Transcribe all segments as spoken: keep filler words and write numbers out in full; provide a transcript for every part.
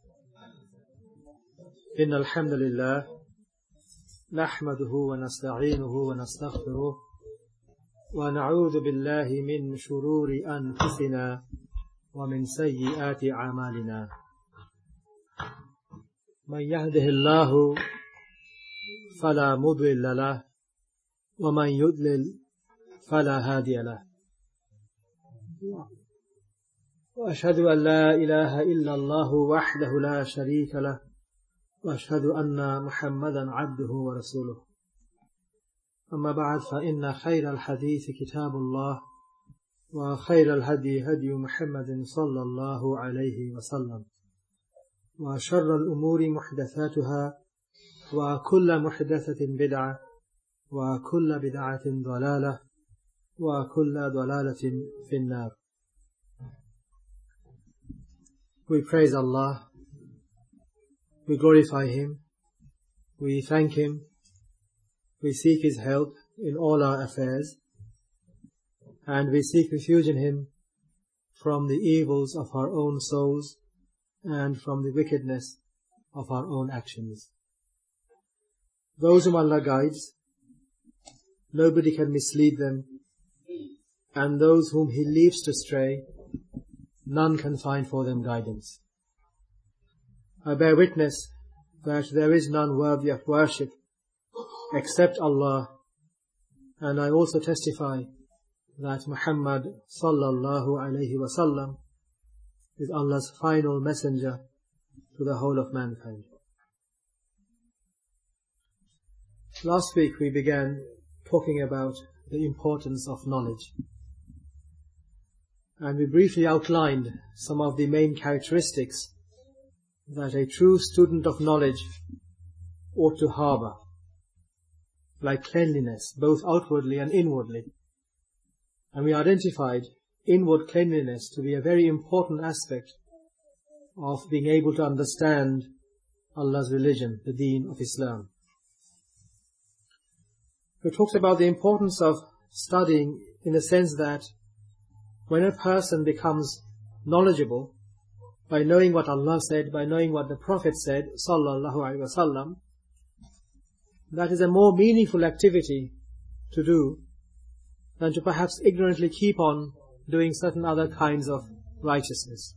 إن الحمد لله نحمده ونستعينه ونستغفره ونعوذ بالله من شرور أنفسنا ومن سيئات أعمالنا من يهده الله فلا مضل له ومن يضلل فلا هادي له وأشهد أن لا إله إلا الله وحده لا شريك له وأشهد أن محمدا عبده ورسوله أما بعد فإن خير الحديث كتاب الله وخير الهدي هدي محمد صلى الله عليه وسلم وشر الأمور محدثاتها وكل محدثة بدعة وكل بدعة ضلالة وكل ضلالة في النار. We praise Allah, we glorify Him, we thank Him, we seek His help in all our affairs, and we seek refuge in Him from the evils of our own souls and from the wickedness of our own actions. Those whom Allah guides, nobody can mislead them, and those whom He leaves to stray, none can find for them guidance. I bear witness that there is none worthy of worship except Allah, and I also testify that Muhammad sallallahu alayhi wasallam is Allah's final messenger to the whole of mankind. Last week we began talking about the importance of knowledge, and we briefly outlined some of the main characteristics that a true student of knowledge ought to harbor, like cleanliness, both outwardly and inwardly. And we identified inward cleanliness to be a very important aspect of being able to understand Allah's religion, the deen of Islam. We talked about the importance of studying in the sense that when a person becomes knowledgeable, by knowing what Allah said, by knowing what the Prophet said, sallallahu alaihi wasallam, that is a more meaningful activity to do than to perhaps ignorantly keep on doing certain other kinds of righteousness.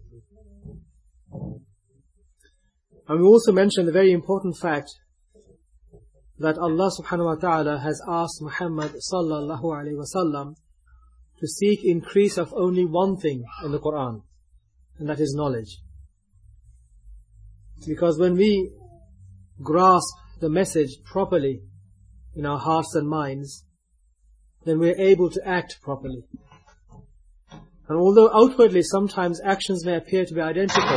And we also mentioned the very important fact that Allah subhanahu wa ta'ala has asked Muhammad sallallahu alaihi wasallam to seek increase of only one thing in the Quran, and that is knowledge. Because when we grasp the message properly in our hearts and minds, then we are able to act properly. And although outwardly sometimes actions may appear to be identical,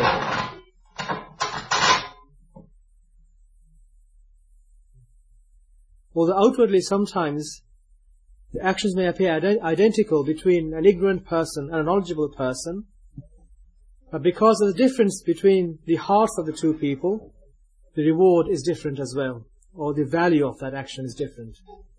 although outwardly sometimes the actions may appear ident- identical between an ignorant person and a knowledgeable person, but because of the difference between the hearts of the two people, the reward is different as well, or the value of that action is different.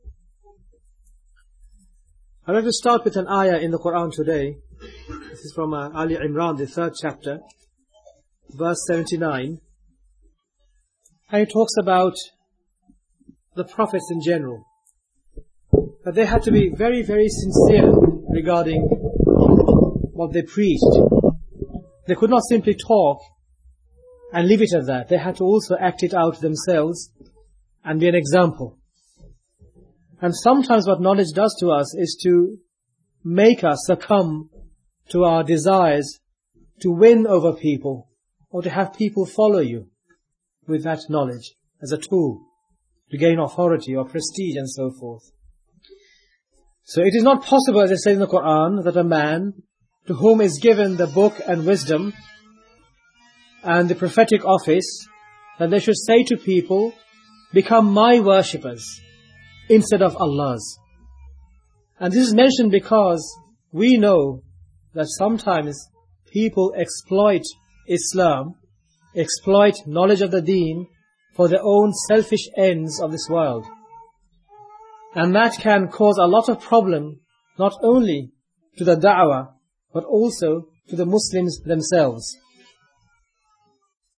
I'd like to start with an ayah in the Quran today. This is from uh, Ali Imran, the third chapter, verse seventy-nine. And it talks about the prophets in general, that they had to be very, very sincere regarding what they preached. They could not simply talk and leave it at that. They had to also act it out themselves and be an example. And sometimes what knowledge does to us is to make us succumb to our desires to win over people, or to have people follow you with that knowledge as a tool to gain authority or prestige and so forth. So it is not possible, as it says in the Quran, that a man to whom is given the book and wisdom and the prophetic office, that they should say to people, become my worshippers instead of Allah's. And this is mentioned because we know that sometimes people exploit Islam, exploit knowledge of the deen for their own selfish ends of this world. And that can cause a lot of problem, not only to the da'wah, but also to the Muslims themselves.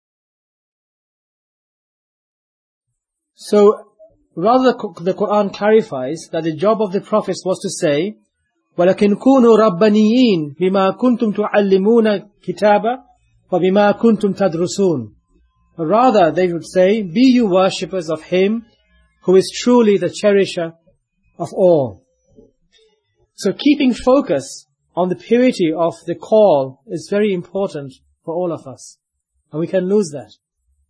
So, rather the Quran clarifies that the job of the prophets was to say, وَلَكِنْ كُونُوا رَبَّانِيِّينَ بِمَا كُنْتُمْ تُعَلِّمُونَ كِتَابًا وَبِمَا كُنْتُمْ تَدْرُسُونَ. Rather, they would say, be you worshippers of Him who is truly the cherisher of all. So keeping focus on the purity of the call is very important for all of us. And we can lose that.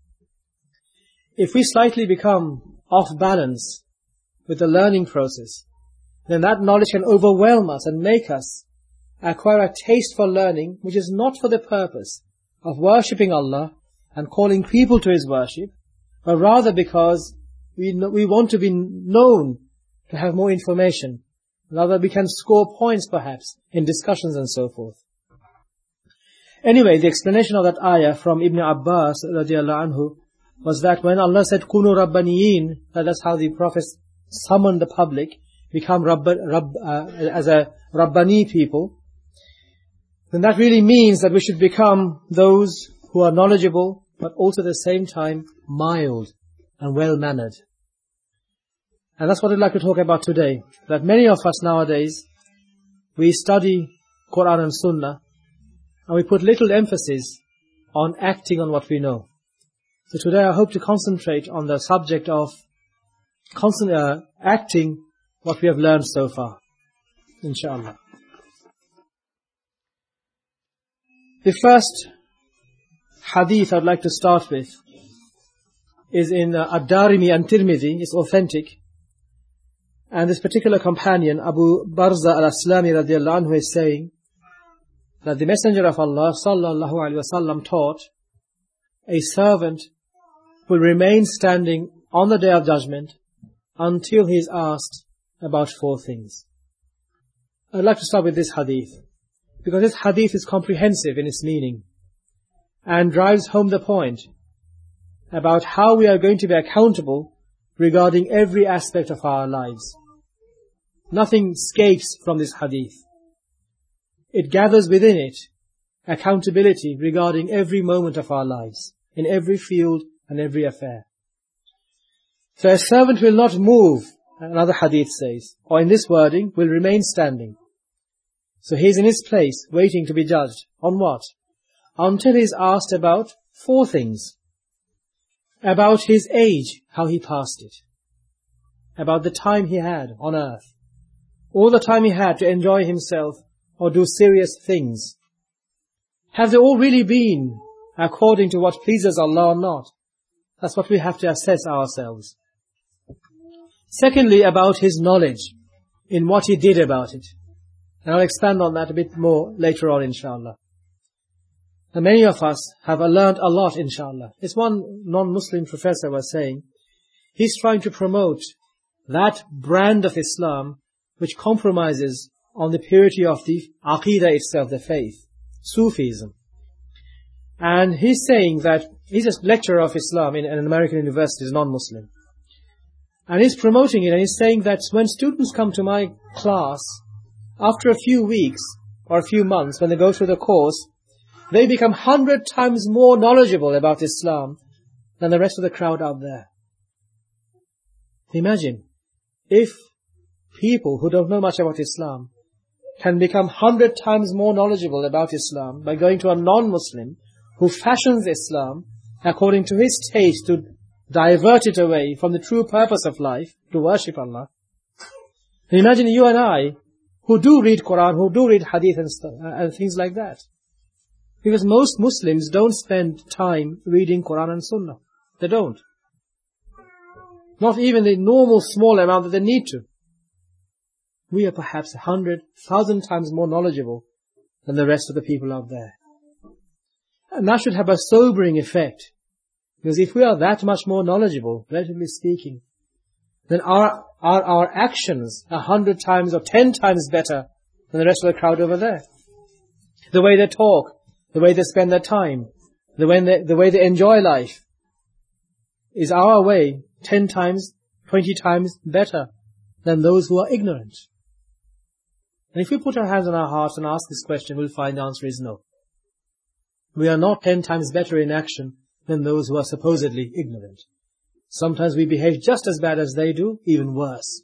If we slightly become off balance with the learning process, then that knowledge can overwhelm us and make us acquire a taste for learning which is not for the purpose of worshipping Allah and calling people to His worship, but rather because we know, we want to be known to have more information. Rather we can score points perhaps in discussions and so forth. Anyway, the explanation of that ayah from Ibn Abbas radiallahu anhu was that when Allah said Kunu Rabbaniyin, that's how the prophets summoned the public, become Rabb, Rabb, uh, as a Rabbani people, then that really means that we should become those who are knowledgeable, but also at the same time mild and well-mannered. And that's what I'd like to talk about today. That many of us nowadays, we study Quran and Sunnah, and we put little emphasis on acting on what we know. So today I hope to concentrate on the subject of constant, uh, acting what we have learned so far, inshallah. The first hadith I'd like to start with is in uh, Ad-Darimi and Tirmidhi. It's authentic. And this particular companion, Abu Barza al-Aslami radiallahu anhu, is saying that the Messenger of Allah sallallahu alaihi wasallam taught, a servant will remain standing on the Day of Judgment until he is asked about four things. I'd like to start with this hadith, because this hadith is comprehensive in its meaning and drives home the point about how we are going to be accountable regarding every aspect of our lives. Nothing escapes from this hadith. It gathers within it accountability regarding every moment of our lives, in every field and every affair. So a servant will not move, another hadith says, or in this wording, will remain standing. So he is in his place, waiting to be judged. On what? Until he is asked about four things. About his age, how he passed it. About the time he had on earth. All the time he had to enjoy himself or do serious things. Have they all really been according to what pleases Allah or not? That's what we have to assess ourselves. Secondly, about his knowledge in what he did about it. And I'll expand on that a bit more later on, inshallah. And many of us have learned a lot, inshallah. It's one non-Muslim professor was saying, he's trying to promote that brand of Islam which compromises on the purity of the Aqidah itself, the faith, Sufism. And he's saying that, he's a lecturer of Islam in an American university, he's non-Muslim. And he's promoting it, and he's saying that when students come to my class, after a few weeks or a few months, when they go through the course, they become hundred times more knowledgeable about Islam than the rest of the crowd out there. Imagine, if people who don't know much about Islam can become hundred times more knowledgeable about Islam by going to a non-Muslim who fashions Islam according to his taste to divert it away from the true purpose of life, to worship Allah. Imagine you and I, who do read Quran, who do read Hadith and, stuff, and things like that. Because most Muslims don't spend time reading Quran and Sunnah. They don't. Not even the normal small amount that they need to. We are perhaps a hundred, thousand times more knowledgeable than the rest of the people out there. And that should have a sobering effect. Because if we are that much more knowledgeable, relatively speaking, then our, our, our actions are a hundred times or ten times better than the rest of the crowd over there. The way they talk, the way they spend their time, the way they, the way they enjoy life, is our way ten times, twenty times better than those who are ignorant. And if we put our hands on our hearts and ask this question, we'll find the answer is no. We are not ten times better in action than those who are supposedly ignorant. Sometimes we behave just as bad as they do, even worse.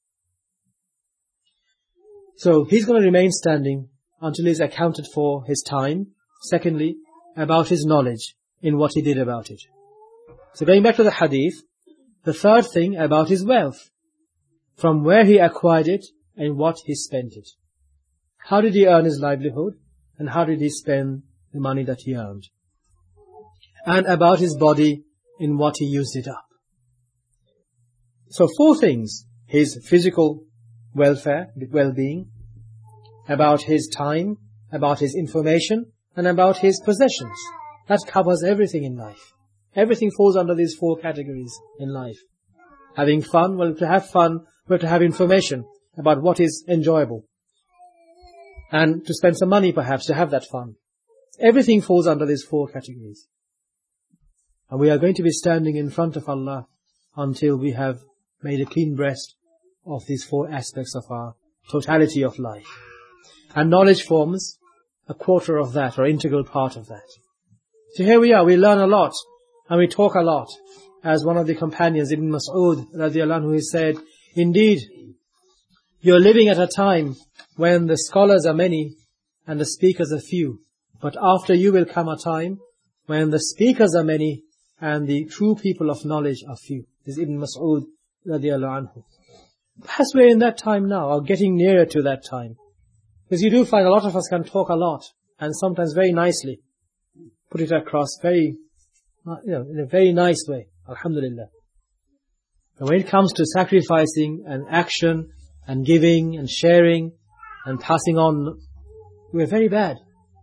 So he's going to remain standing until he's accounted for his time. Secondly, about his knowledge in what he did about it. So going back to the hadith, the third thing about his wealth, from where he acquired it and what he spent it. How did he earn his livelihood and how did he spend the money that he earned? And about his body in what he used it up. So four things: his physical welfare, well-being, about his time, about his information, and about his possessions. That covers everything in life. Everything falls under these four categories in life. Having fun, well, to have fun, we have to have information about what is enjoyable. And to spend some money perhaps to have that fun. Everything falls under these four categories. And we are going to be standing in front of Allah until we have made a clean breast of these four aspects of our totality of life. And knowledge forms a quarter of that, or integral part of that. So here we are, we learn a lot, and we talk a lot. As one of the companions, Ibn Mas'ud, radiallahu anhu, he said, indeed, you're living at a time when the scholars are many and the speakers are few. But after you will come a time when the speakers are many and the true people of knowledge are few. This is Ibn Mas'ud, radiallahu anhu. Perhaps we're in that time now, or getting nearer to that time. Because you do find a lot of us can talk a lot, and sometimes very nicely, put it across very, you know, in a very nice way. Alhamdulillah. But when it comes to sacrificing and action and giving and sharing and passing on, we're very bad.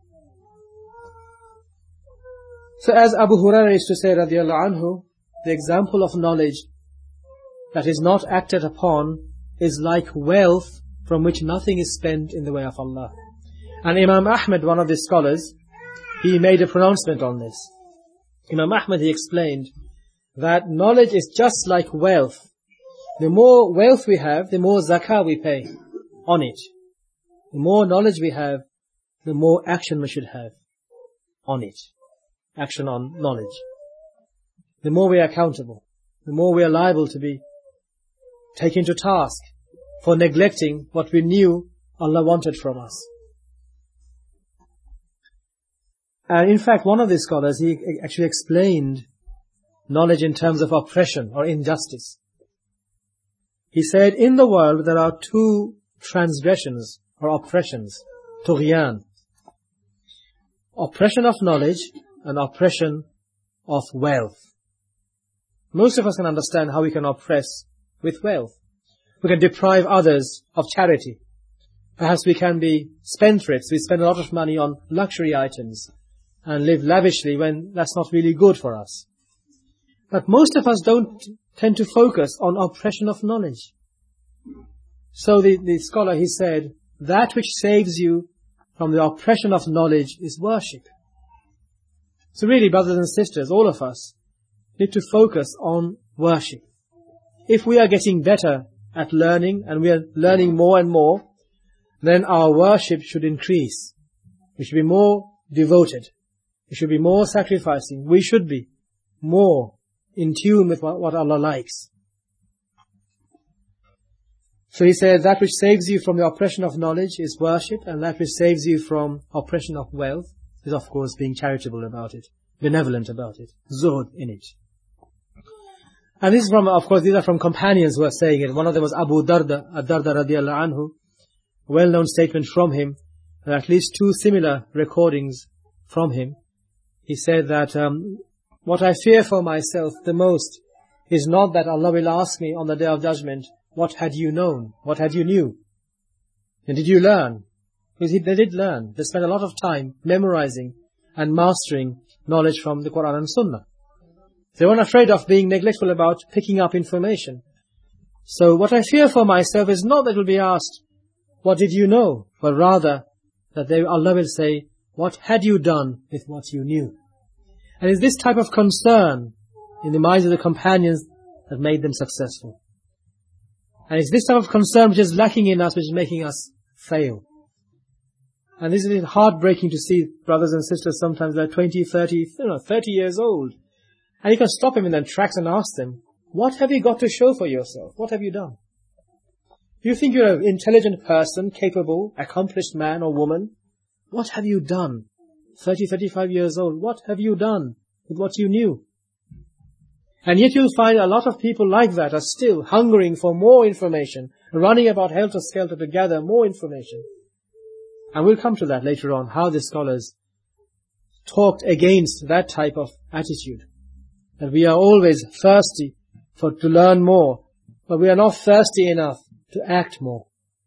So as Abu Hurairah used to say, radiallahu anhu, the example of knowledge that is not acted upon is like wealth from which nothing is spent in the way of Allah. And Imam Ahmad, one of the scholars, he made a pronouncement on this. Imam Ahmad, he explained that knowledge is just like wealth. The more wealth we have, the more zakah we pay on it. The more knowledge we have, the more action we should have on it. Action on knowledge. The more we are accountable, the more we are liable to be taken to task for neglecting what we knew Allah wanted from us. And in fact, one of the scholars, he actually explained knowledge in terms of oppression or injustice. He said, in the world there are two transgressions or oppressions, tughyan. Oppression of knowledge and oppression of wealth. Most of us can understand how we can oppress with wealth. We can deprive others of charity. Perhaps we can be spendthrifts. We spend a lot of money on luxury items and live lavishly when that's not really good for us. But most of us don't tend to focus on oppression of knowledge. So the, the scholar, he said, that which saves you from the oppression of knowledge is worship. So really, brothers and sisters, all of us need to focus on worship. If we are getting better at learning, and we are learning more and more, then our worship should increase. We should be more devoted. We should be more sacrificing. We should be more in tune with what Allah likes. So he said, that which saves you from the oppression of knowledge is worship, and that which saves you from oppression of wealth is, of course, being charitable about it, benevolent about it, zuhd in it. And this is from, of course, these are from companions who are saying it. One of them was Abu Darda, Ad-Darda radiallahu anhu, a well-known statement from him, and at least two similar recordings from him. He said that, um, what I fear for myself the most is not that Allah will ask me on the Day of Judgment, what had you known? What had you knew? And did you learn? Because they did learn. They spent a lot of time memorizing and mastering knowledge from the Quran and Sunnah. They weren't afraid of being neglectful about picking up information. So what I fear for myself is not that will be asked, what did you know? But rather that they, Allah will say, what had you done with what you knew? And it's this type of concern in the minds of the companions that made them successful. And it's this type of concern which is lacking in us, which is making us fail. And this is heartbreaking to see brothers and sisters sometimes they're twenty, thirty, you know, thirty years old. And you can stop him in their tracks and ask them, What have you got to show for yourself? What have you done? You think you're an intelligent person, capable, accomplished man or woman? What have you done? thirty, thirty-five years old, what have you done with what you knew? And yet you'll find a lot of people like that are still hungering for more information, running about helter-skelter to gather more information. And we'll come to that later on, how the scholars talked against that type of attitude. That we are always thirsty for to learn more, but we are not thirsty enough to act more.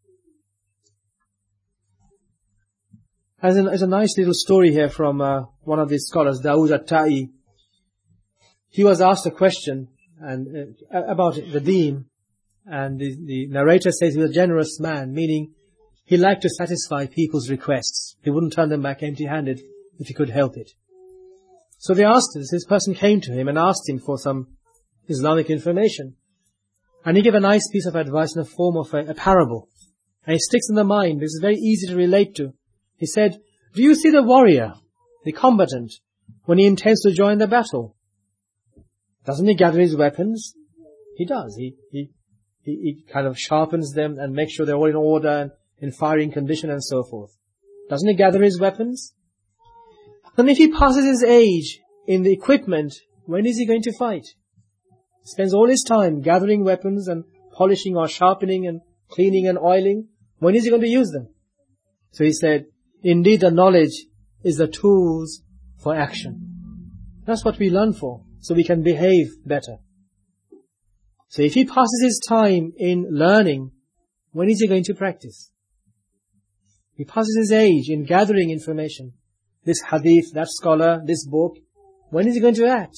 There's a, there's a nice little story here from uh, one of these scholars, Dawood al-Ta'i. He was asked a question and uh, about the deen, and the, the narrator says he was a generous man, meaning he liked to satisfy people's requests. He wouldn't turn them back empty-handed if he could help it. So they asked this, this person came to him and asked him for some Islamic information. And he gave a nice piece of advice in the form of a, a parable. And it sticks in the mind because it's very easy to relate to. He said, do you see the warrior, the combatant, when he intends to join the battle? Doesn't he gather his weapons? He does. He, he, he, he kind of sharpens them and makes sure they're all in order and in firing condition and so forth. Doesn't he gather his weapons? Then if he passes his age in the equipment, when is he going to fight? He spends all his time gathering weapons and polishing or sharpening and cleaning and oiling. When is he going to use them? So he said, indeed the knowledge is the tools for action. That's what we learn for, so we can behave better. So if he passes his time in learning, when is he going to practice? He passes his age in gathering information. This hadith, that scholar, this book, when is he going to act?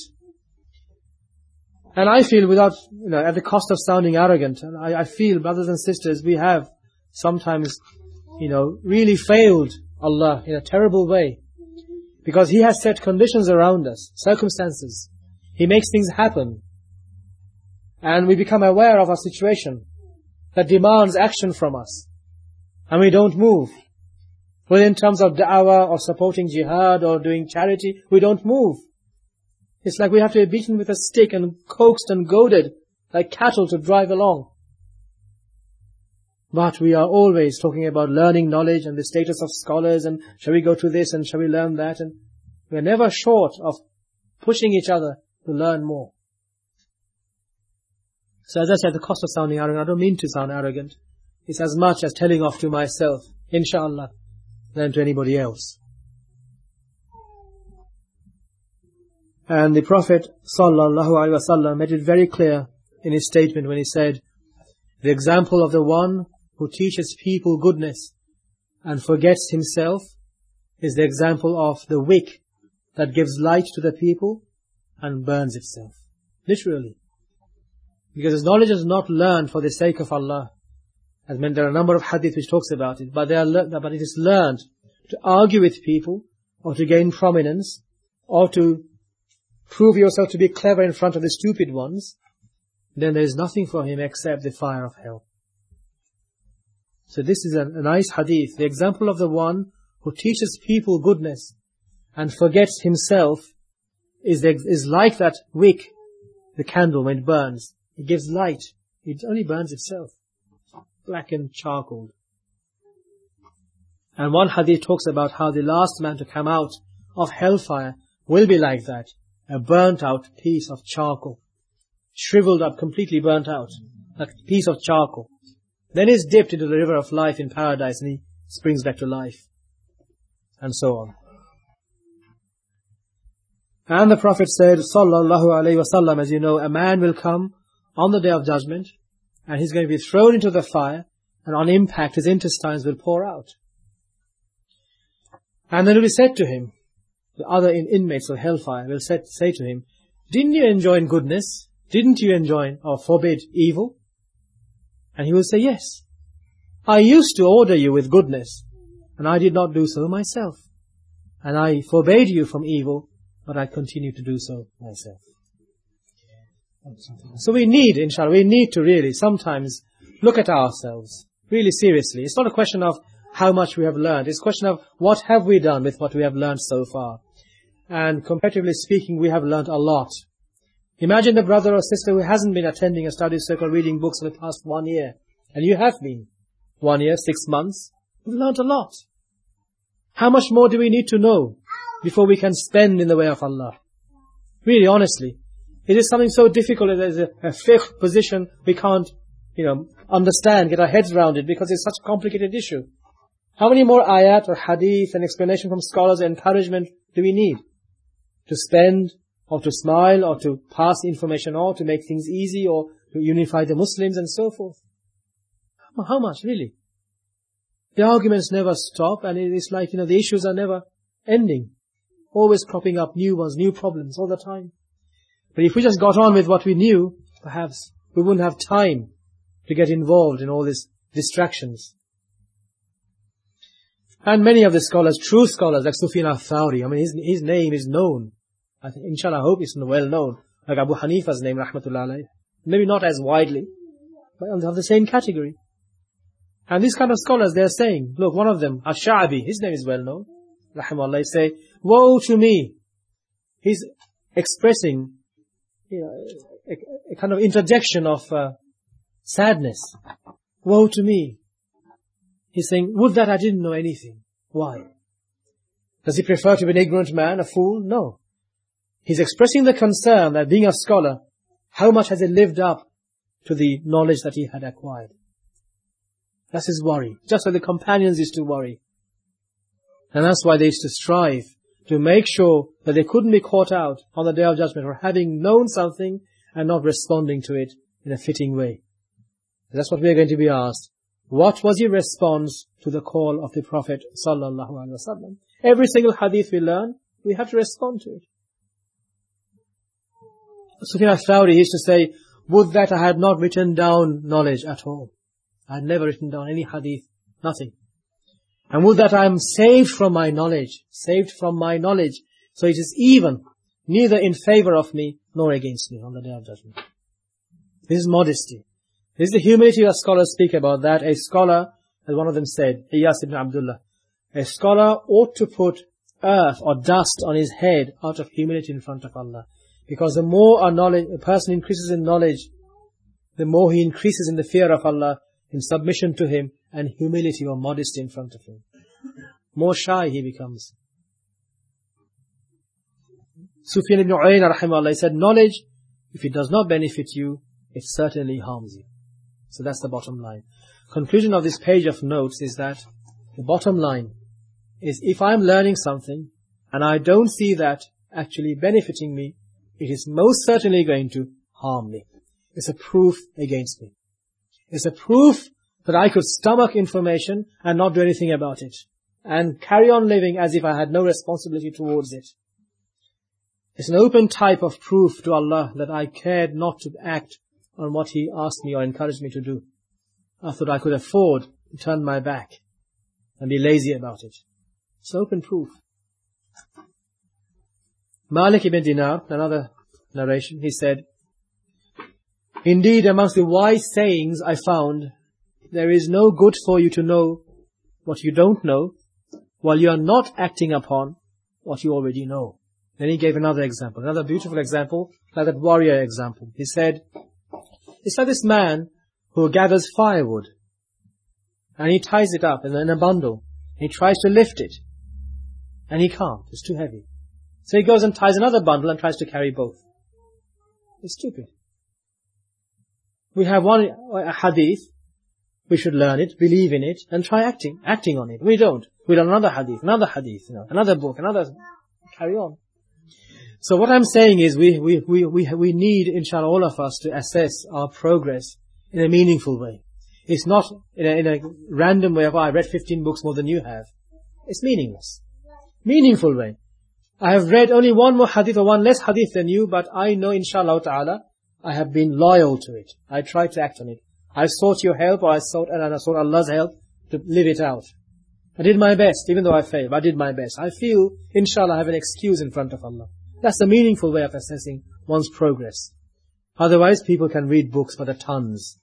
And I feel without, you know, at the cost of sounding arrogant, and I, I feel, brothers and sisters, we have sometimes, you know, really failed Allah in a terrible way. Because He has set conditions around us, circumstances. He makes things happen. And we become aware of a situation that demands action from us. And we don't move. Whether in terms of da'wah or supporting jihad or doing charity, we don't move. It's like we have to be beaten with a stick and coaxed and goaded like cattle to drive along. But we are always talking about learning knowledge and the status of scholars and shall we go to this and shall we learn that, and we are never short of pushing each other to learn more. So as I said, the cost of sounding arrogant, I don't mean to sound arrogant. It's as much as telling off to myself, inshallah, than to anybody else. And the Prophet sallallahu alaihi wasallam made it very clear in his statement when he said, the example of the one who teaches people goodness and forgets himself is the example of the wick that gives light to the people and burns itself. Literally. Because his knowledge is not learned for the sake of Allah. As meant there are a number of hadith which talks about it, but they are le- but it is learned to argue with people, or to gain prominence, or to prove yourself to be clever in front of the stupid ones. Then there is nothing for him except the fire of hell. So this is a, a nice hadith. The example of the one who teaches people goodness and forgets himself is, the, is like that wick, the candle when it burns. It gives light. It only burns itself. Blackened charcoal. And one hadith talks about how the last man to come out of hellfire will be like that. A burnt out piece of charcoal. Shriveled up, completely burnt out. Like a piece of charcoal. Then he's dipped into the river of life in paradise and he springs back to life. And so on. And the Prophet said, sallallahu alayhi wasallam, as you know, a man will come on the day of judgment and he's going to be thrown into the fire, and on impact his intestines will pour out. And then it will be said to him, the other in, inmates of hellfire will say, say to him, didn't you enjoin goodness? Didn't you enjoin or forbid evil? And he will say, yes. I used to order you with goodness, and I did not do so myself. And I forbade you from evil, but I continue to do so myself. So we need, inshallah, we need to really sometimes look at ourselves, really seriously. It's not a question of how much we have learned. It's a question of what have we done with what we have learned so far. And comparatively speaking, we have learned a lot Imagine the brother or sister who hasn't been attending a study circle, reading books for the past one year. And you have been. One year, six months. We've learned a lot. How much more do we need to know before we can spend in the way of Allah? Really, honestly. It is something so difficult. It is a, a fiqh position we can't, you know, understand, get our heads around it, because it's such a complicated issue. How many more ayat or hadith and explanation from scholars and encouragement do we need? To spend, or to smile, or to pass information on, to make things easy, or to unify the Muslims and so forth. How much, really? The arguments never stop, and it's like, you know, the issues are never ending. Always cropping up new ones, new problems all the time. But if we just got on with what we knew, perhaps we wouldn't have time to get involved in all these distractions. And many of the scholars, true scholars, like Sufyan al-Thawri, I mean, his, his name is known. I think, inshallah, I hope it's well known. Like Abu Hanifa's name, rahmatullah alayh. Maybe not as widely, but of the same category. And these kind of scholars, they're saying, look, one of them, Ash-Sha'bi, his name is well known, rahimahullah, say, woe to me. He's expressing, you know, a, a kind of interjection of uh, sadness. Woe to me. He's saying, would that I didn't know anything. Why? Does he prefer to be an ignorant man, a fool? No. He's expressing the concern that being a scholar, how much has he lived up to the knowledge that he had acquired? That's his worry. Just like the companions used to worry. And that's why they used to strive to make sure that they couldn't be caught out on the Day of Judgment for having known something and not responding to it in a fitting way. That's what we are going to be asked. What was your response to the call of the Prophet sallallahu alaihi wasallam? Every single hadith we learn, we have to respond to it. Sufyan al-Thawri used to say, would that I had not written down knowledge at all. I had never written down any hadith, nothing. And would that I am saved from my knowledge, saved from my knowledge, so it is even, neither in favor of me nor against me on the Day of Judgment. This is modesty. This is the humility that scholars speak about, that a scholar, as one of them said, Iyas ibn Abdullah, a scholar ought to put earth or dust on his head out of humility in front of Allah. Because the more a, knowledge, a person increases in knowledge, the more he increases in the fear of Allah, in submission to Him, and humility or modesty in front of Him. More shy he becomes. Sufyan ibn Uyayna rahimahullah said, knowledge, if it does not benefit you, it certainly harms you. So that's the bottom line. Conclusion of this page of notes is that the bottom line is, if I'm learning something and I don't see that actually benefiting me, it is most certainly going to harm me. It's a proof against me. It's a proof that I could stomach information and not do anything about it, and carry on living as if I had no responsibility towards it. It's an open type of proof to Allah that I cared not to act on what He asked me or encouraged me to do. I thought I could afford to turn my back and be lazy about it. It's open proof. Malik ibn Dinar, another narration, he said, indeed, amongst the wise sayings I found, there is no good for you to know what you don't know, while you are not acting upon what you already know. Then he gave another example, another beautiful example, like that warrior example. He said, it's like this man who gathers firewood, and he ties it up in a bundle. He tries to lift it, and he can't. It's too heavy. So he goes and ties another bundle and tries to carry both. It's stupid. We have one a hadith, we should learn it, believe in it, and try acting, acting on it. We don't. We learn another hadith, another hadith, you know, another book, another, carry on. So what I'm saying is we, we, we, we, we need, inshallah, all of us to assess our progress in a meaningful way. It's not in a, in a random way of, oh, I read fifteen books more than you have. It's meaningless. Meaningful way. I have read only one more hadith or one less hadith than you, but I know, inshallah ta'ala, I have been loyal to it. I tried to act on it. I sought your help, or I sought, and I sought Allah's help to live it out. I did my best, even though I failed. I did my best. I feel, inshallah, I have an excuse in front of Allah. That's the meaningful way of assessing one's progress. Otherwise, people can read books by the tons.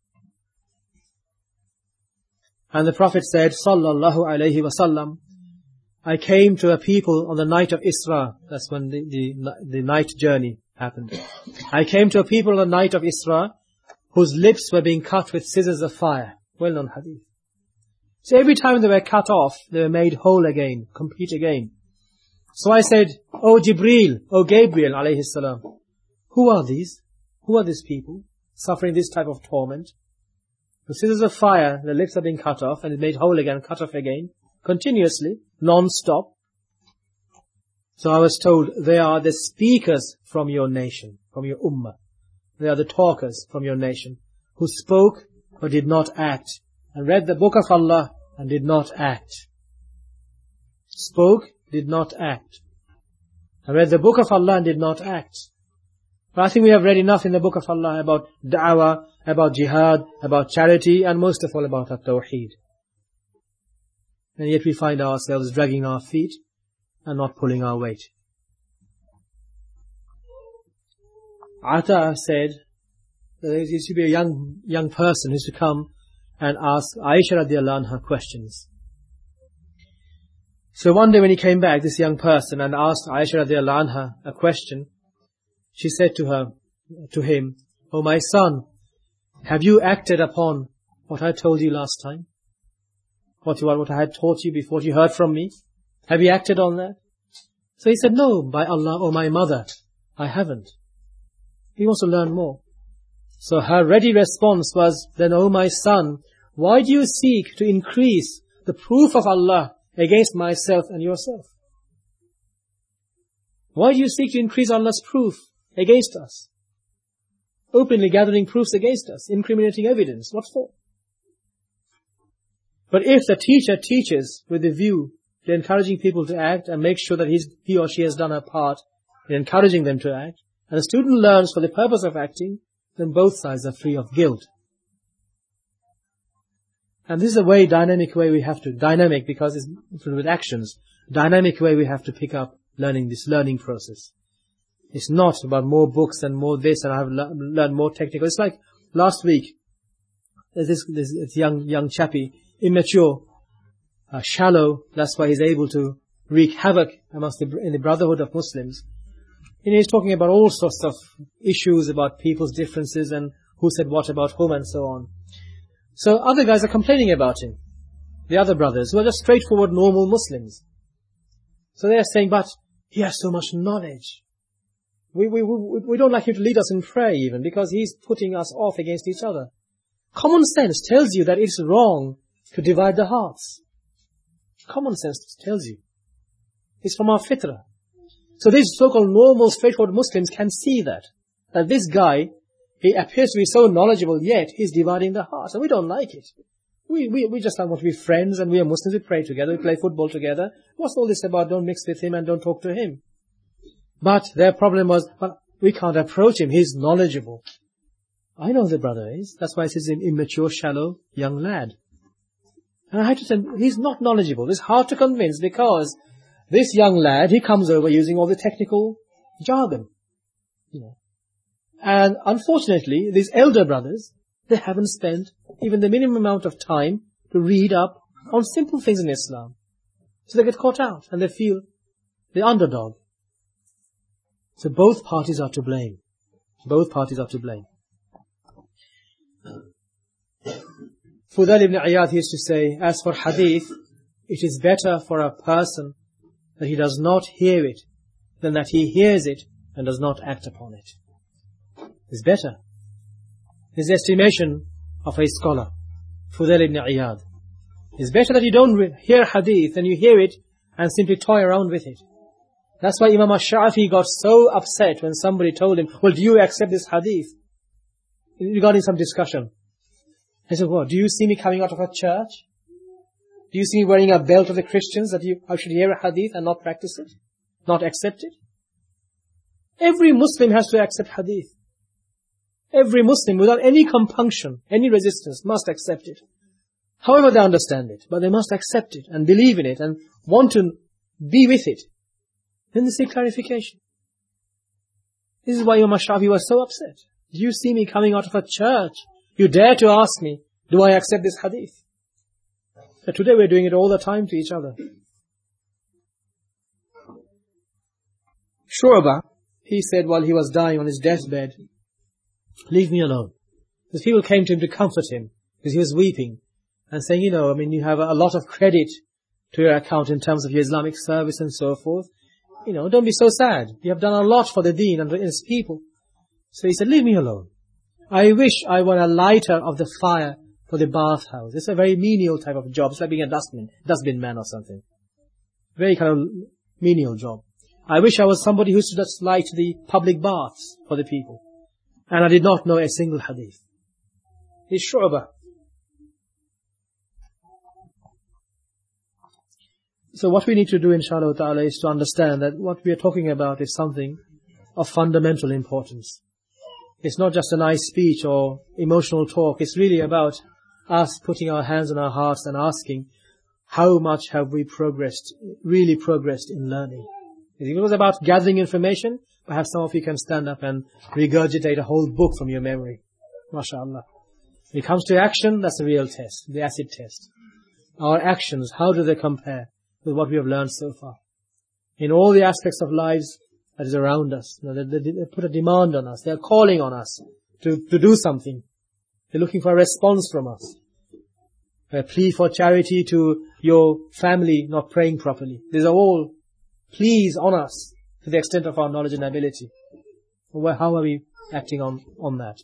And the Prophet said, sallallahu alayhi wa sallam, I came to a people on the night of Isra. That's when the, the, the night journey happened. I came to a people on the night of Isra whose lips were being cut with scissors of fire. Well-known hadith. So every time they were cut off, they were made whole again, complete again. So I said, O Jibreel, O Gabriel, alayhi salam, who are these? Who are these people suffering this type of torment? The scissors of fire, the lips are being cut off and made whole again, cut off again, continuously, non-stop. So I was told, they are the speakers from your nation, from your ummah. They are the talkers from your nation, who spoke but did not act, and read the book of Allah and did not act. Spoke, did not act. And read the book of Allah and did not act. But I think we have read enough in the book of Allah about da'wah, about jihad, about charity, and most of all about at-tawheed. And yet we find ourselves dragging our feet and not pulling our weight. Ata said that there used to be a young young person who used to come and ask Aisha radiallahu anha questions. So one day when he came back, this young person, and asked Aisha radiallahu anha a question, she said to her, to him, "Oh my son, have you acted upon what I told you last time? What, you, what I had taught you before you heard from me? Have you acted on that?" So he said, "No, by Allah, oh my mother, I haven't." He wants to learn more. So her ready response was, "Then, oh my son, why do you seek to increase the proof of Allah against myself and yourself? Why do you seek to increase Allah's proof against us? Openly gathering proofs against us, incriminating evidence. What for?" But if the teacher teaches with the view to encouraging people to act and make sure that he's, he or she has done her part in encouraging them to act, and the student learns for the purpose of acting, then both sides are free of guilt. And this is a way, dynamic way we have to, dynamic because it's with actions, dynamic way we have to pick up learning, this learning process. It's not about more books and more this and I have le- learned more technical. It's like last week, there's this, this, this young, young chappie, immature, uh, shallow, that's why he's able to wreak havoc amongst the, in the brotherhood of Muslims. And he's talking about all sorts of issues about people's differences and who said what about whom and so on. So other guys are complaining about him. The other brothers, who are just straightforward normal Muslims. So they are saying, but he has so much knowledge. We, we, we, we don't like him to lead us in prayer even, because he's putting us off against each other. Common sense tells you that it's wrong to divide the hearts. Common sense tells you. It's from our fitrah. So these so-called normal, straightforward Muslims can see that. That this guy, he appears to be so knowledgeable, yet he's dividing the hearts. And we don't like it. We, we, we just want to be friends, and we are Muslims, we pray together, we play football together. What's all this about? Don't mix with him and don't talk to him. But their problem was, but we can't approach him, he's knowledgeable. I know the brother is. That's why he's an immature, shallow, young lad. And I had to say, he's not knowledgeable. It's hard to convince because this young lad, he comes over using all the technical jargon. You know. And unfortunately, these elder brothers, they haven't spent even the minimum amount of time to read up on simple things in Islam. So they get caught out and they feel the underdog. So both parties are to blame. Both parties are to blame. Fudail ibn Iyad used to say, as for hadith, it is better for a person that he does not hear it than that he hears it and does not act upon it. It's better. His estimation of a scholar, Fudail ibn Iyad. It's better that you don't hear hadith than you hear it and simply toy around with it. That's why Imam al-Shafi'i got so upset when somebody told him, well, do you accept this hadith? Regarding some discussion. He said, what, do you see me coming out of a church? Do you see me wearing a belt of the Christians that you, I should hear a hadith and not practice it? Not accept it? Every Muslim has to accept hadith. Every Muslim, without any compunction, any resistance, must accept it. However they understand it, but they must accept it and believe in it and want to be with it. Then they seek clarification. This is why Imam Shafi'i was so upset. Do you see me coming out of a church? You dare to ask me, do I accept this hadith? But today we're doing it all the time to each other. Shu'bah, he said while he was dying on his deathbed, leave me alone. Because people came to him to comfort him, because he was weeping, and saying, you know, I mean, you have a lot of credit to your account in terms of your Islamic service and so forth. You know, don't be so sad. You have done a lot for the deen and its people. So he said, leave me alone. I wish I were a lighter of the fire for the bathhouse. It's a very menial type of job. It's like being a dustman, dustbin man or something. Very kind of menial job. I wish I was somebody who used to just light the public baths for the people. And I did not know a single hadith. It's Shu'bah. So what we need to do, inshallah ta'ala, is to understand that what we are talking about is something of fundamental importance. It's not just a nice speech or emotional talk. It's really about us putting our hands on our hearts and asking, how much have we progressed, really progressed in learning? If it was about gathering information, perhaps some of you can stand up and regurgitate a whole book from your memory. MashaAllah. When it comes to action, that's the real test, the acid test. Our actions, how do they compare with what we have learned so far? In all the aspects of lives that is around us, you know, they, they, they put a demand on us. They are calling on us to, to do something. They're looking for a response from us. A plea for charity to your family not praying properly. These are all pleas on us to the extent of our knowledge and ability. Well, how are we acting on, on that?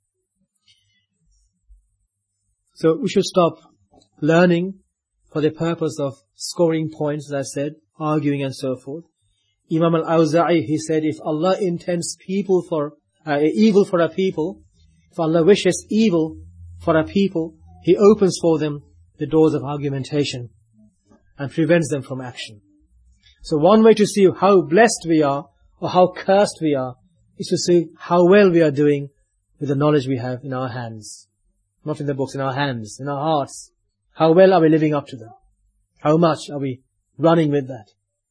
So we should stop learning for the purpose of scoring points, as I said, arguing and so forth. Imam al-Awza'i, he said, if Allah intends people for uh, evil for a people, if Allah wishes evil for a people, He opens for them the doors of argumentation and prevents them from action. So one way to see how blessed we are or how cursed we are is to see how well we are doing with the knowledge we have in our hands. Not in the books, in our hands, in our hearts. How well are we living up to them? How much are we running with that?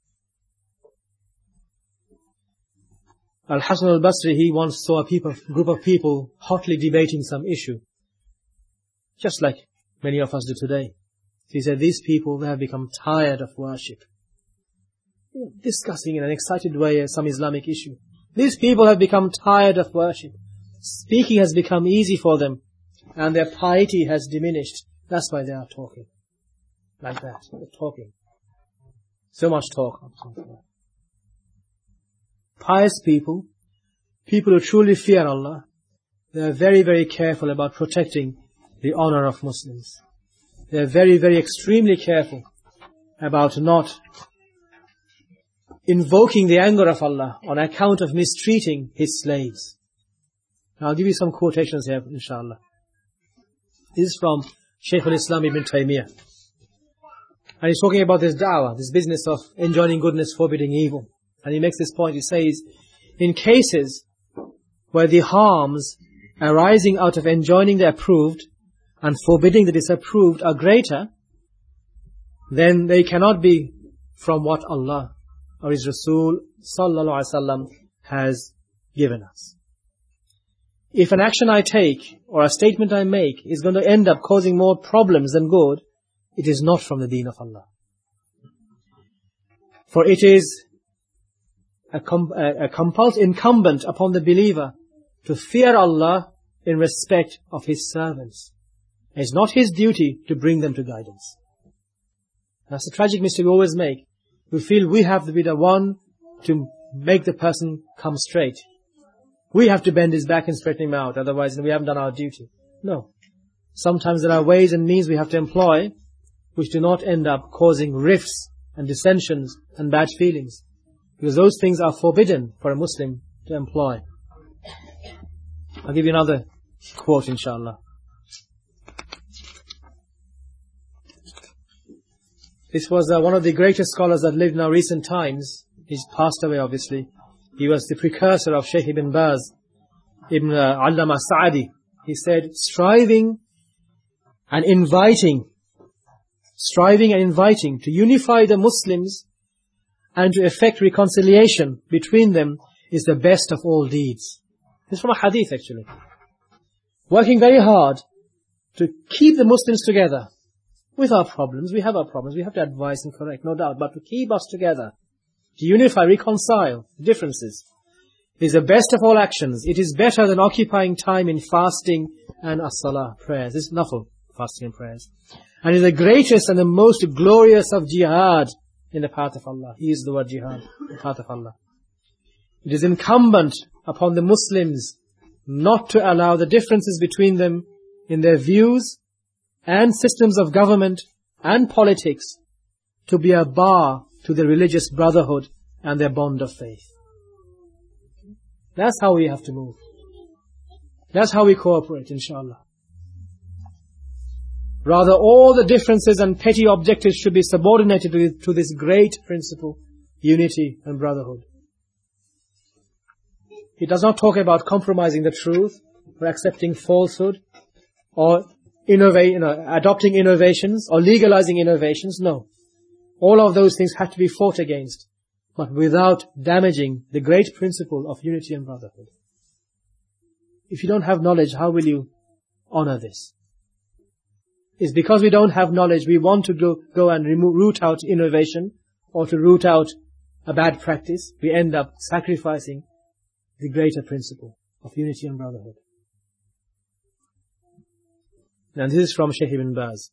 Al-Hasan al-Basri, he once saw a people, group of people hotly debating some issue, just like many of us do today. He said, these people, they have become tired of worship. Discussing in an excited way some Islamic issue. These people have become tired of worship. Speaking has become easy for them, and their piety has diminished. That's why they are talking. Like that. They're talking. So much talk. Pious people, people who truly fear Allah, they are very, very careful about protecting the honor of Muslims. They are very, very extremely careful about not invoking the anger of Allah on account of mistreating His slaves. Now I'll give you some quotations here, inshallah. This is from Shaykh al-Islam ibn Taymiyyah. And he's talking about this da'wah, this business of enjoining goodness, forbidding evil. And he makes this point, he says, in cases where the harms arising out of enjoining the approved and forbidding the disapproved are greater, then they cannot be from what Allah or His Rasul sallallahu alaihi wasallam has given us. If an action I take or a statement I make is going to end up causing more problems than good, it is not from the deen of Allah. For it is a, com- a, a compulsory incumbent upon the believer to fear Allah in respect of His servants. It's not his duty to bring them to guidance. That's the tragic mistake we always make. We feel we have to be the one to make the person come straight. We have to bend his back and straighten him out, otherwise we haven't done our duty. No. Sometimes there are ways and means we have to employ which do not end up causing rifts and dissensions and bad feelings. Because those things are forbidden for a Muslim to employ. I'll give you another quote, inshallah. This was uh, one of the greatest scholars that lived in our recent times. He's passed away, obviously. He was the precursor of Shaykh Ibn Baz, Ibn uh, Allama Sa'adi. He said, striving and inviting, striving and inviting to unify the Muslims and to effect reconciliation between them is the best of all deeds. This is from a hadith, actually. Working very hard to keep the Muslims together. With our problems, we have our problems, we have to advise and correct, no doubt, but to keep us together, to unify, reconcile differences, is the best of all actions. It is better than occupying time in fasting and as-salah, prayers. This is nafil, fasting and prayers. And is the greatest and the most glorious of jihad in the path of Allah. He is the word jihad, the path of Allah. It is incumbent upon the Muslims not to allow the differences between them in their views and systems of government and politics to be a bar to their religious brotherhood and their bond of faith. That's how we have to move. That's how we cooperate, inshallah. Rather, all the differences and petty objectives should be subordinated to, to this great principle, unity and brotherhood. It does not talk about compromising the truth or accepting falsehood or innovate, you know, adopting innovations or legalizing innovations. No. All of those things have to be fought against, but without damaging the great principle of unity and brotherhood. If you don't have knowledge, how will you honor this? It's because we don't have knowledge, we want to go, go and remove, root out innovation or to root out a bad practice. We end up sacrificing the greater principle of unity and brotherhood. And this is from Shaykh Ibn Baz.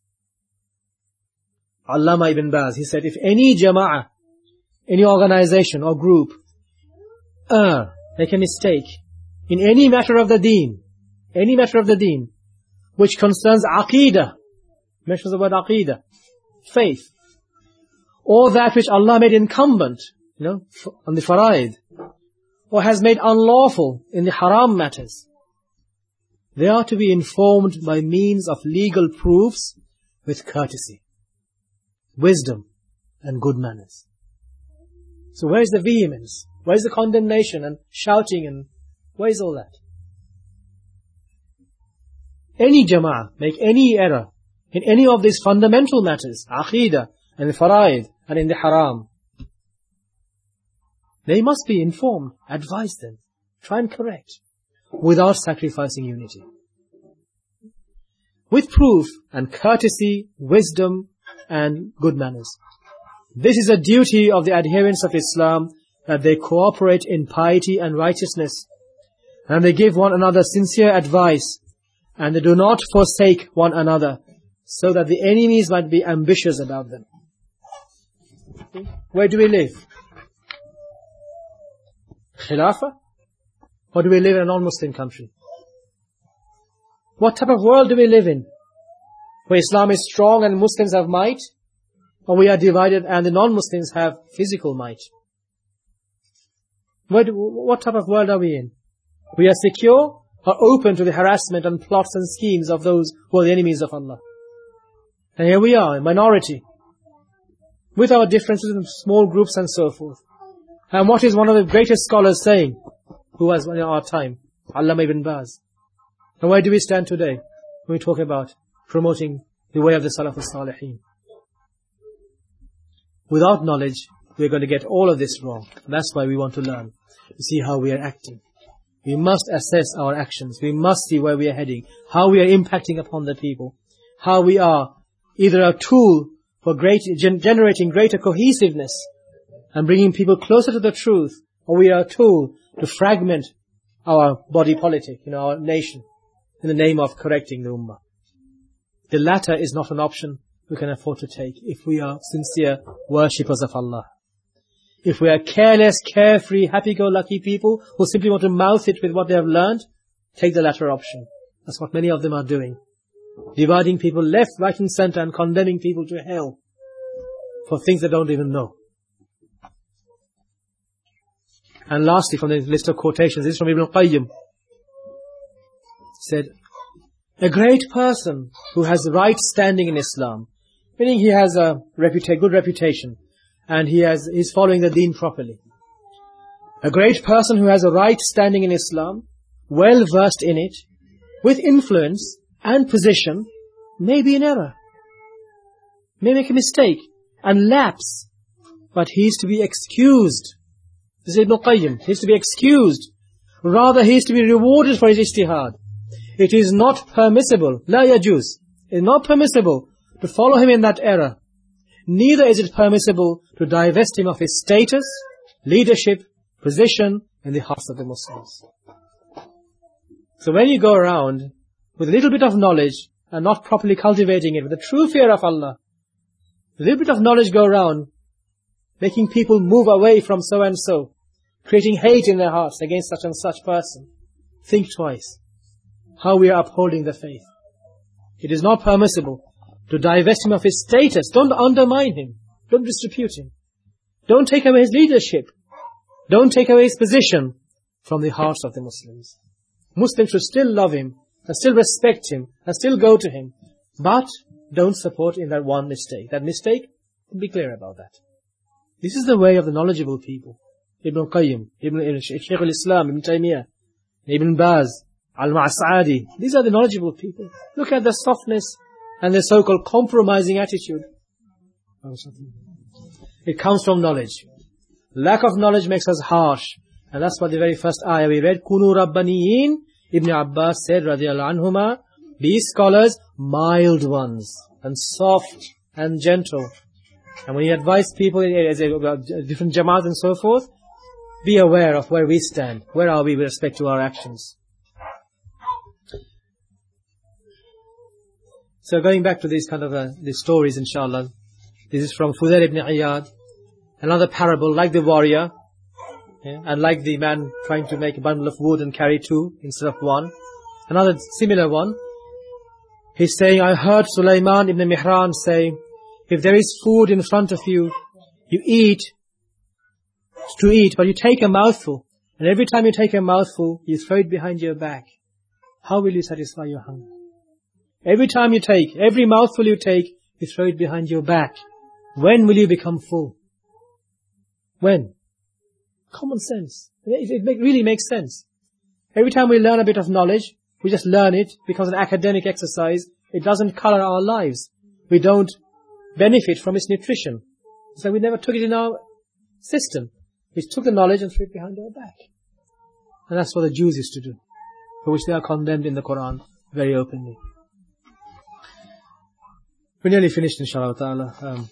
Allama Ibn Baz, he said, if any jama'ah, any organization or group, err, make a mistake in any matter of the deen, any matter of the deen, which concerns aqeedah, mentions the word aqeedah, faith, or that which Allah made incumbent, you know, on the faraid, or has made unlawful in the haram matters, they are to be informed by means of legal proofs with courtesy, wisdom, and good manners. So where is the vehemence? Where is the condemnation and shouting and where is all that? Any jama'ah make any error in any of these fundamental matters, aqeedah and the faraid and in the haram, they must be informed, advise them, try and correct, without sacrificing unity. With proof and courtesy, wisdom and good manners. This is a duty of the adherents of Islam, that they cooperate in piety and righteousness, and they give one another sincere advice, and they do not forsake one another, so that the enemies might be ambitious about them. Where do we live? Khilafah? Or do we live in a non-Muslim country? What type of world do we live in? Where Islam is strong and Muslims have might? Or we are divided and the non-Muslims have physical might? Where do, what type of world are we in? We are secure or open to the harassment and plots and schemes of those who are the enemies of Allah? And here we are, a minority, with our differences in small groups and so forth. And what is one of the greatest scholars saying, who was in our time, Allama Ibn Baz? And where do we stand today when we talk about promoting the way of the Salaf al-Salihin? Without knowledge, we're going to get all of this wrong. And that's why we want to learn, to see how we are acting. We must assess our actions. We must see where we are heading, how we are impacting upon the people, how we are either a tool for great, gen- generating greater cohesiveness and bringing people closer to the truth, or we are a tool to fragment our body politic, you know, our nation, in the name of correcting the ummah. The latter is not an option we can afford to take if we are sincere worshippers of Allah. If we are careless, carefree, happy-go-lucky people who simply want to mouth it with what they have learned, take the latter option. That's what many of them are doing. Dividing people left, right and center and condemning people to hell for things they don't even know. And lastly, from the list of quotations, this is from Ibn Qayyim. He said, a great person who has right standing in Islam, meaning he has a reputa- good reputation, and he has he's following the deen properly. A great person who has a right standing in Islam, well versed in it, with influence and position, may be in error, may make a mistake and lapse, but he is to be excused. This is Ibn Qayyim. He is to be excused. Rather, he is to be rewarded for his ijtihad. It is not permissible, la yajuz, it is not permissible to follow him in that error. Neither is it permissible to divest him of his status, leadership, position, in the hearts of the Muslims. So when you go around with a little bit of knowledge and not properly cultivating it with the true fear of Allah, a little bit of knowledge go around, making people move away from so and so, creating hate in their hearts against such and such person, think twice how we are upholding the faith. It is not permissible to divest him of his status. Don't undermine him. Don't disrepute him. Don't take away his leadership. Don't take away his position from the hearts of the Muslims. Muslims should still love him, and still respect him, and still go to him. But don't support in that one mistake. That mistake, be clear about that. This is the way of the knowledgeable people. Ibn Qayyim, Ibn Shaykh al-Islam, Ibn Taymiyyah, Ibn Baz, Al-Ma'as'adi. These are the knowledgeable people. Look at their softness and their so-called compromising attitude. It comes from knowledge. Lack of knowledge makes us harsh. And that's what the very first ayah we read. Kunu Rabbaniyin. Ibn Abbas said, radiyallahu anhuma, be scholars, mild ones, and soft and gentle. And when you advise people about different jamaat and so forth, be aware of where we stand. Where are we with respect to our actions? So going back to these kind of uh, these stories, inshallah. This is from Fudail ibn Iyad. Another parable, like the warrior, yeah, and like the man trying to make a bundle of wood and carry two instead of one. Another similar one. He's saying, I heard Sulaiman ibn Mihran say, if there is food in front of you, you eat, to eat, but you take a mouthful. And every time you take a mouthful, you throw it behind your back. How will you satisfy your hunger? Every time you take, every mouthful you take, you throw it behind your back. When will you become full? When? Common sense. It, it really makes sense. Every time we learn a bit of knowledge, we just learn it, becomes an academic exercise. It doesn't color our lives. We don't benefit from its nutrition. So we never took it in our system. We took the knowledge and threw it behind our back. And that's what the Jews used to do, for which they are condemned in the Quran very openly. We're nearly finished, inshallah ta'ala. Um,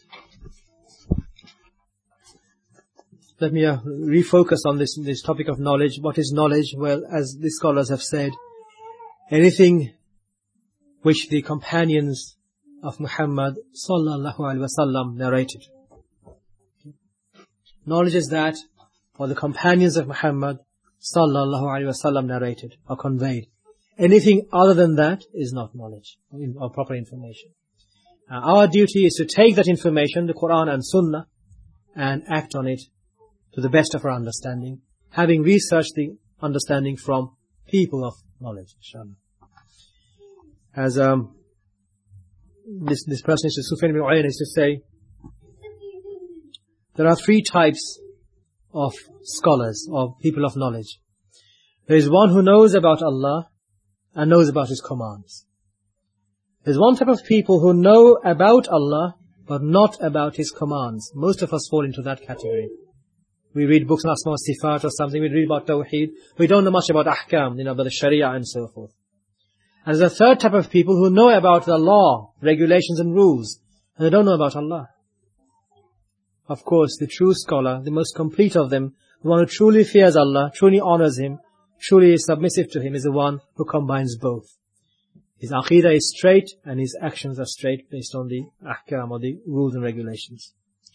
let me uh, refocus on this this topic of knowledge. What is knowledge? Well, as the scholars have said, anything which the companions of Muhammad sallallahu alaihi wasallam narrated. Knowledge is that what the companions of Muhammad sallallahu alaihi wasallam narrated or conveyed. Anything other than that is not knowledge or proper information. Uh, our duty is to take that information, the Quran and Sunnah, and act on it to the best of our understanding, having researched the understanding from people of knowledge, inshallah. As um, this this person is to Sufyan ibn Uyayna is to say, there are three types of scholars, or people of knowledge. There is one who knows about Allah and knows about His commands. There's one type of people who know about Allah, but not about His commands. Most of us fall into that category. We read books on Asma wa Sifat or something, we read about Tawheed. We don't know much about Ahkam, you know, about the Sharia and so forth. And there's a third type of people who know about the law, regulations and rules, and they don't know about Allah. Of course, the true scholar, the most complete of them, the one who truly fears Allah, truly honors Him, truly is submissive to Him, is the one who combines both. His aqidah is straight and his actions are straight based on the ahkam or the rules and regulations.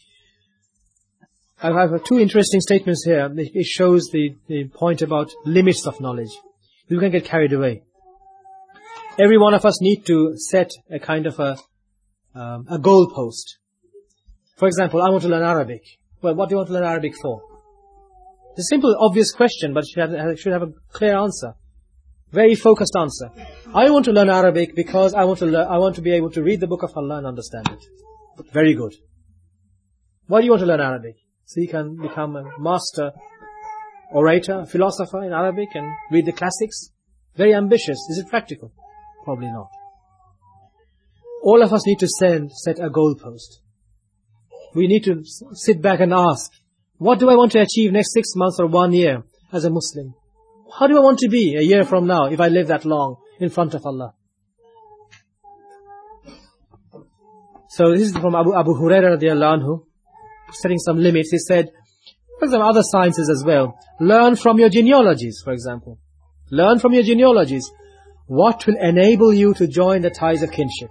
I have two interesting statements here. It shows the, the point about limits of knowledge. You can get carried away. Every one of us need to set a kind of a, um, a goal post. For example, I want to learn Arabic. Well, what do you want to learn Arabic for? It's a simple, obvious question, but it should have, it should have a clear answer. Very focused answer. I want to learn Arabic because I want to learn, I want to be able to read the book of Allah and understand it. Very good. Why do you want to learn Arabic? So you can become a master orator, philosopher in Arabic and read the classics? Very ambitious. Is it practical? Probably not. All of us need to send, set a goalpost. We need to sit back and ask, what do I want to achieve next six months or one year as a Muslim? How do I want to be a year from now if I live that long in front of Allah? So this is from Abu, Abu Hurairah radiallahu anhu, setting some limits. He said, For example, other sciences as well. Learn from your genealogies, for example. Learn from your genealogies. What will enable you to join the ties of kinship?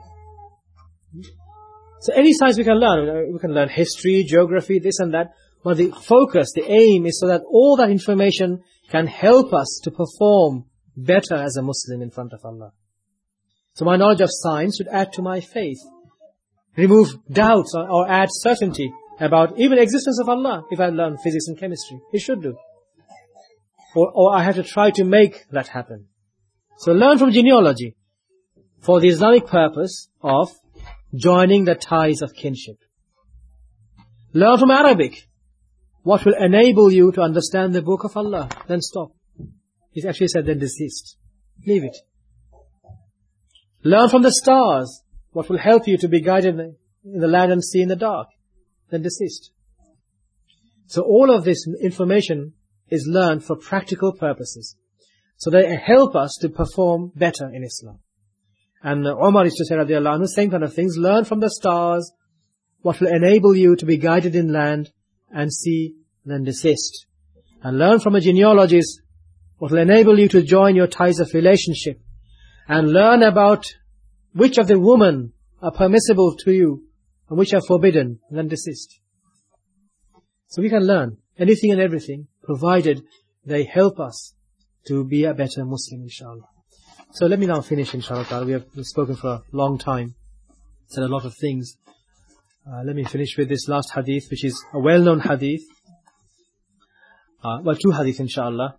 So any science we can learn. We can learn history, geography, this and that. But the focus, the aim is so that all that information can help us to perform better as a Muslim in front of Allah. So my knowledge of science should add to my faith. Remove doubts or, or add certainty about even existence of Allah if I learn physics and chemistry. It should do. Or, or I have to try to make that happen. So learn from genealogy for the Islamic purpose of joining the ties of kinship. Learn from Arabic what will enable you to understand the book of Allah. Then stop. It actually said then desist. Leave it. Learn from the stars what will help you to be guided in the land and sea in the dark. Then desist. So all of this information is learned for practical purposes. So they help us to perform better in Islam. And Umar used to say, radiallahu anhu, same kind of things. Learn from the stars what will enable you to be guided in land and sea, then desist. And learn from the genealogies what will enable you to join your ties of relationship. And learn about which of the women are permissible to you and which are forbidden, and then desist. So we can learn anything and everything, provided they help us to be a better Muslim, inshallah. So let me now finish, inshallah. We have spoken for a long time, said a lot of things. Uh, let me finish with this last hadith, which is a well-known hadith. Uh, well, two hadith, inshallah.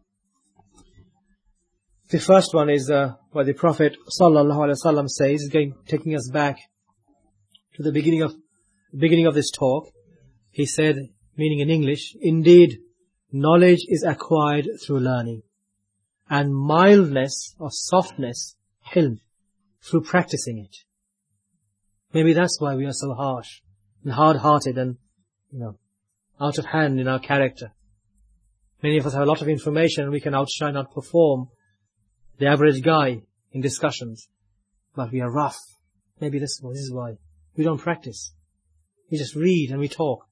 The first one is uh, what the Prophet sallallahu alaihi wasallam says, going taking us back to the beginning of beginning of this talk. He said, meaning in English, indeed, knowledge is acquired through learning, and mildness or softness, hilm, through practicing it. Maybe that's why we are so harsh and hard-hearted and, you know, out of hand in our character. Many of us have a lot of information and we can outshine, outperform the average guy in discussions. But we are rough. Maybe this, this is why. We don't practice. We just read and we talk.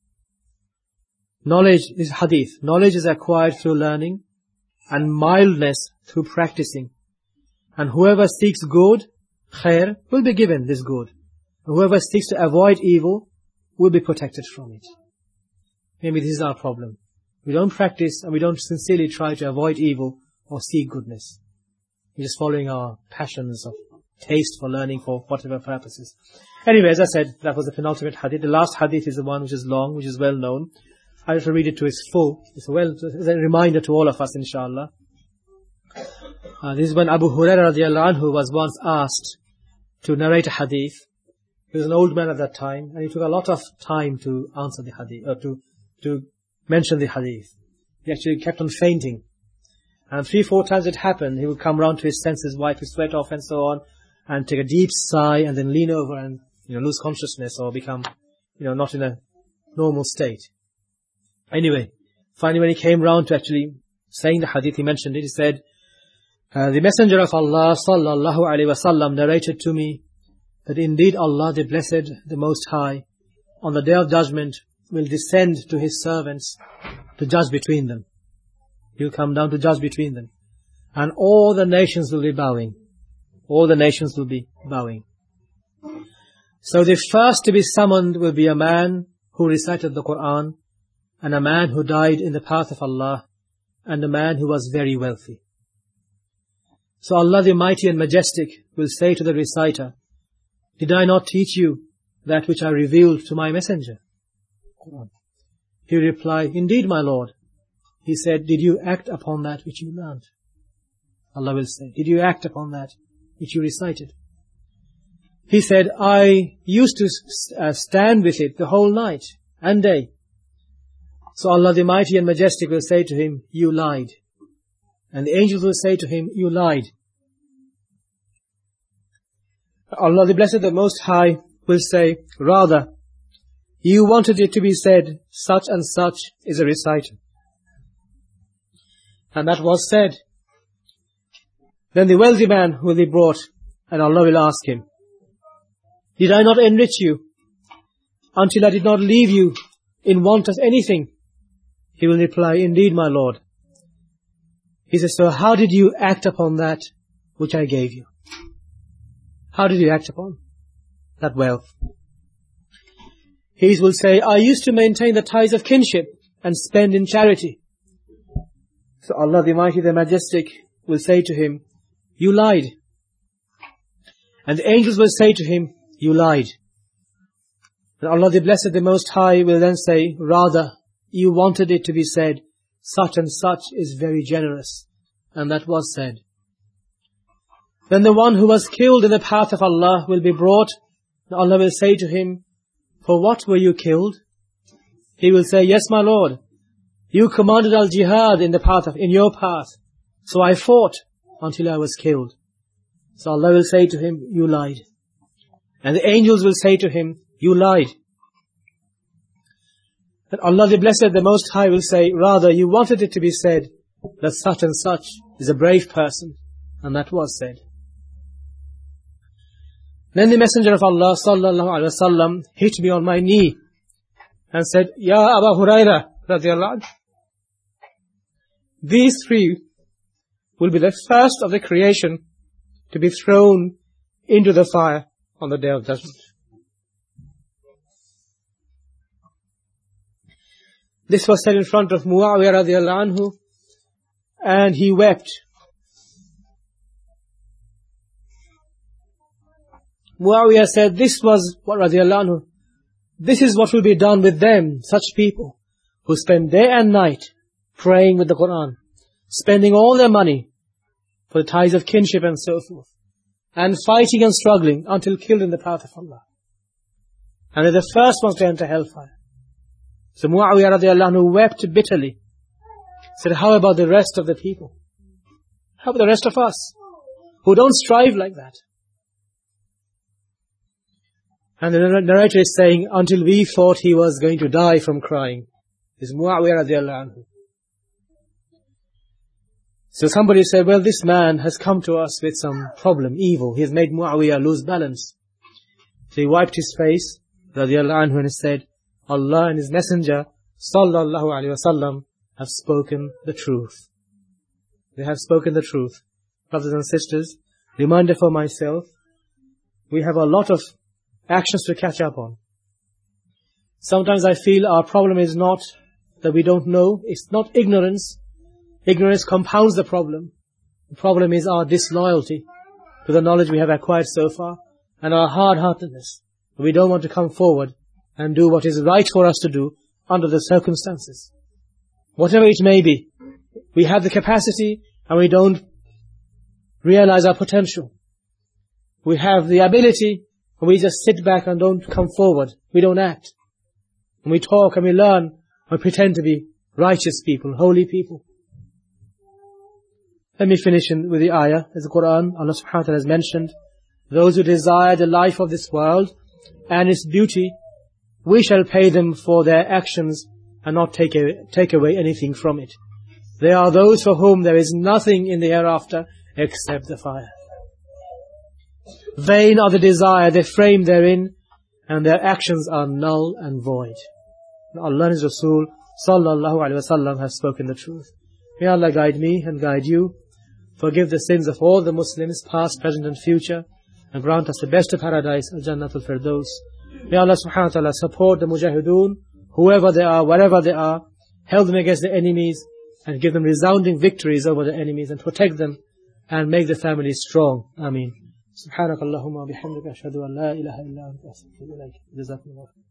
Knowledge is hadith. Knowledge is acquired through learning, and mildness through practicing. And whoever seeks good, khair, will be given this good. And whoever seeks to avoid evil will be protected from it. Maybe this is our problem. We don't practice and we don't sincerely try to avoid evil or seek goodness. We're just following our passions of taste for learning for whatever purposes. Anyway, as I said, that was the penultimate hadith. The last hadith is the one which is long, which is well known. I have to read it to its full. It's a, well, it's a reminder to all of us, inshallah. Uh, this is when Abu Hurairah radiallahu anhu was once asked to narrate a hadith. He was an old man at that time, and he took a lot of time to answer the hadith, or to, to mention the hadith. He actually kept on fainting. And three, four times it happened, he would come round to his senses, wipe his sweat off and so on, and take a deep sigh, and then lean over and, you know, lose consciousness or become, you know, not in a normal state. Anyway, finally when he came round to actually saying the hadith, he mentioned it, he said, uh, the Messenger of Allah sallallahu alaihi wasallam narrated to me that indeed Allah the Blessed, the Most High, on the Day of Judgment will descend to His servants to judge between them. He will come down to judge between them. And all the nations will be bowing. All the nations will be bowing. So the first to be summoned will be a man who recited the Quran, and a man who died in the path of Allah, and a man who was very wealthy. So Allah the Mighty and Majestic will say to the reciter, did I not teach you that which I revealed to my messenger? Quran. He will reply, indeed, my Lord. He said, did you act upon that which you learned? Allah will say, did you act upon that which you recited? He said, I used to uh, stand with it the whole night and day. So Allah the Mighty and Majestic will say to him, you lied. And the angels will say to him, you lied. Allah the Blessed, the Most High will say, rather, you wanted it to be said, such and such is a reciter. And that was said. Then the wealthy man will be brought, and Allah will ask him, did I not enrich you until I did not leave you in want of anything? He will reply, indeed, my Lord. He says, so how did you act upon that which I gave you? How did you act upon that wealth? He will say, I used to maintain the ties of kinship and spend in charity. So Allah the Mighty, the Majestic will say to him, you lied. And the angels will say to him, you lied. And Allah the Blessed, the Most High will then say, rather, you wanted it to be said, such and such is very generous. And that was said. Then the one who was killed in the path of Allah will be brought, and Allah will say to him, for what were you killed? He will say, yes, my Lord, you commanded al-jihad in the path of, in your path. So I fought until I was killed. So Allah will say to him, you lied. And the angels will say to him, you lied. And Allah the Blessed, the Most High will say, rather, you wanted it to be said that such and such is a brave person. And that was said. Then the Messenger of Allah sallallahu alaihi wasallam hit me on my knee and said, Ya Abu Huraira radiyallahu anhu, these three will be the first of the creation to be thrown into the fire on the Day of Judgment. This was said in front of Muawiyah radiyallahu anhu, and he wept. Muawiyah said, this was what radiyallahu anhu, this is what will be done with them, such people who spend day and night praying with the Quran, spending all their money for the ties of kinship and so forth, and fighting and struggling until killed in the path of Allah. And they're the first ones to enter hellfire. So Muawiyah radiallahu anhu wept bitterly. Said, how about the rest of the people? How about the rest of us who don't strive like that? And the narrator is saying, until we thought he was going to die from crying. This is Muawiyah radiallahu anhu. So somebody said, well, this man has come to us with some problem, evil. He has made Muawiyah lose balance. So he wiped his face, radiallahu anhu, and said, Allah and His Messenger, sallallahu alaihi wasallam, have spoken the truth. They have spoken the truth. Brothers and sisters, reminder for myself, we have a lot of actions to catch up on. Sometimes I feel our problem is not that we don't know. It's not ignorance. Ignorance compounds the problem. The problem is our disloyalty to the knowledge we have acquired so far, and our hard-heartedness. We don't want to come forward and do what is right for us to do under the circumstances. Whatever it may be, we have the capacity and we don't realize our potential. We have the ability and we just sit back and don't come forward. We don't act. And we talk and we learn and pretend to be righteous people, holy people. Let me finish in, with the ayah. As the Quran, Allah subhanahu wa ta'ala has mentioned, those who desire the life of this world and its beauty, we shall pay them for their actions and not take, a, take away anything from it. They are those for whom there is nothing in the hereafter except the fire. Vain are the desire they frame therein, and their actions are null and void. Allah and His Rasul sallallahu alaihi wasallam have spoken the truth. May Allah guide me and guide you, forgive the sins of all the Muslims, past, present and future, and grant us the best of paradise, Al-Jannatul Firdaus. May Allah subhanahu wa ta'ala support the Mujahideen, whoever they are, wherever they are, help them against the enemies, and give them resounding victories over the enemies, and protect them, and make the family strong. Ameen. Subhanakallahumma bihamdika ashhadu an la ilaha illa anta astaghfiruka wa atubu ilaik. Jazakumullah.